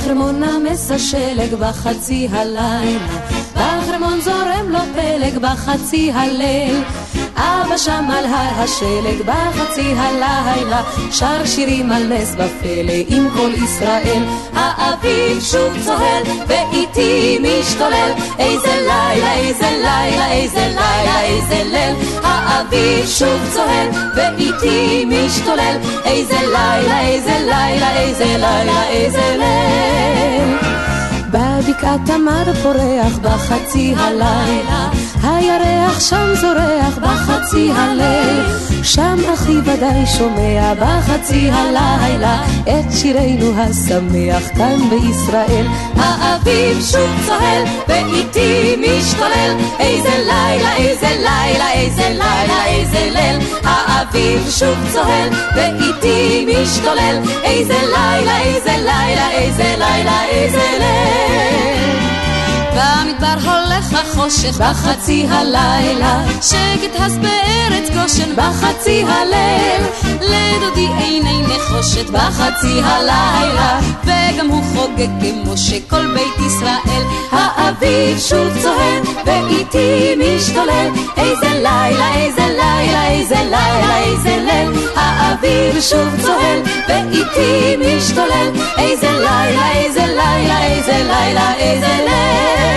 בחרמון נמס השלג בחצי הלילה, בחרמון זורם לו פלג בחצי הליל. אבא שם על הר השלג בחצי הלילה, שר שירים על נס בפלא עם כל ישראל. האביב שוב צוהל ואיתי משתולל, איזה לילה, איזה לילה, איזה לילה, איזה ליל. האביב שוב צוהל ואיתי משתולל, איזה לילה, איזה לילה, איזה לילה, איזה ליל. בבקעת תמר פורח בחצי הלילה, הירח שם זורח בחצי הליל. שם אחי ודאי שומע בחצי הלילה את שירנו השמח כאן בישראל. האביב שוב צוהל ואיתי משתולל, איזה לילה, איזה לילה, איזה לילה, איזה ליל. האביב שוב צוהל ואיתי משתולל, איזה לילה, איזה לילה, איזה לילה, איזה ליל. במדבר הולך החושך בחצי הלילה, שקט הס בארץ גושן בחצי הליל. לדודי עיני נחושת בחצי הלילה, וגם הוא חוגג כמו שכל בית ישראל. האביב שוב צוהל ואיתי משתולל, איזה לילה, איזה לילה, איזה לילה, איזה ליל. האביב שוב צוהל ואיתי משתולל, איזה לילה, איזה לילה, איזה לילה, איזה ליל.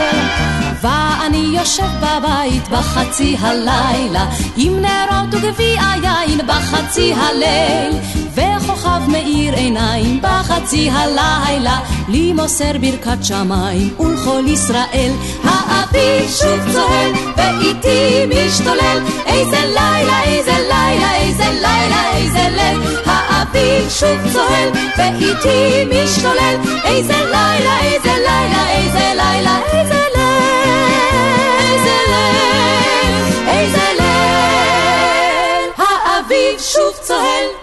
ואני יושב בבית בחצי הלילה, עם נרות וגביע יין בחצי הליל, וכוכב מאיר עיניים בחצי הלילה, לי מוסר ברכת שמיים ולכל ישראל. האביב שוב צוהל ואיתי משתולל, איזה לילה, איזה לילה, איזה לילה, איזה ליל. האביב שוב צוהל ואיתי משתולל, איזה לילה, איזה לילה, איזה לילה, איזה ליל, איזה ליל, איזה ליל. האביב שוב צוהל